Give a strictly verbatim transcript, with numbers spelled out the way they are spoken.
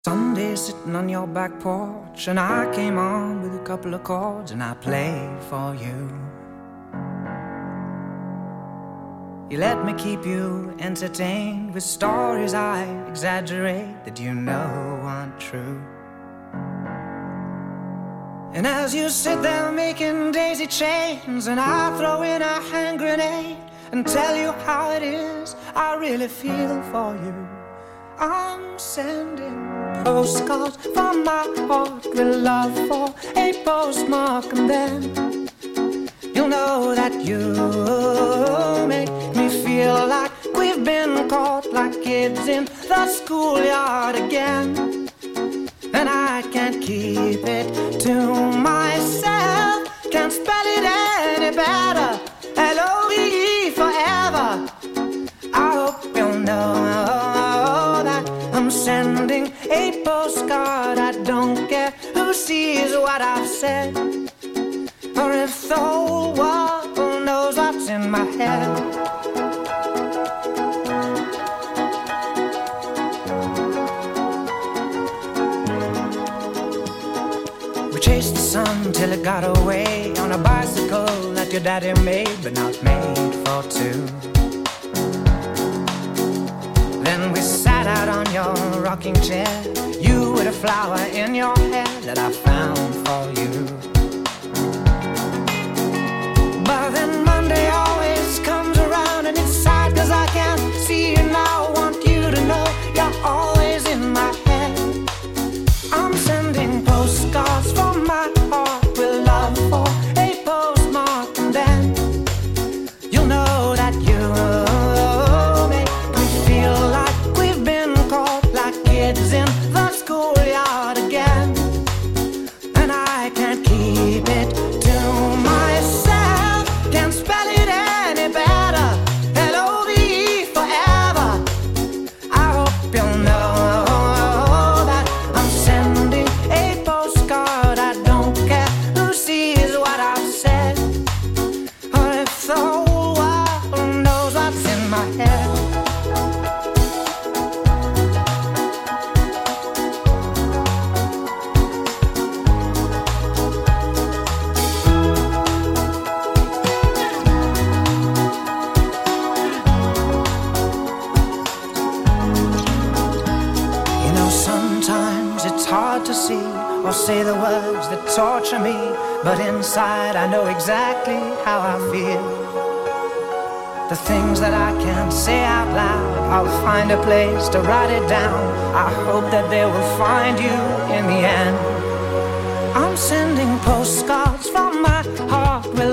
Sunday sitting on your back porch, and I came on with a couple of chords and I played for you. You let me keep you entertained with stories I exaggerate that you know aren't true. And as you sit there making daisy chains, and I throw in a hand grenade and tell you how it is I really feel for you, I'm sending postcards from my heart with love for a postmark, and then you'll know that you make me feel like we've been caught like kids in the schoolyard again. And I can't keep it to myself, can't spell it any better, L O V E forever. I hope you'll know that I'm sending a postcard. I don't care who sees what I've said, or if the whole world knows what's in my head. We chased the sun till it got away on a bicycle that your daddy made, but not made for two. Then we sat out on your rocking chair, you with a flower in your hair that I found for you. But then Monday always comes around, and it's sad cause I can't see you now. I want you to know you're always in my head. I'm sending postcards from my heart with love for a postmark, and then you'll know that you make me feel like we've been caught like kids in the schoolyard again. And I can't keep it to myself, can't spell it any better, L O V E forever. I hope you'll know that I'm sending a postcard. I don't care who sees what I've said, or if the whole world knows what's in my head. You know, sometimes it's hard to see or say the words that torture me, but inside I know exactly how I feel. The things that I can't say out loud, I'll find a place to write it down. I hope that they will find you in the end. I'm sending postcards from my heart with